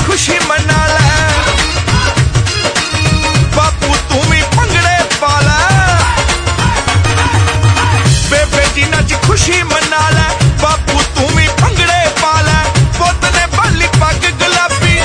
खुशी मना ले, बापू तू भी भंगड़े पा ले, बेबे जी नच खुशी मना ले।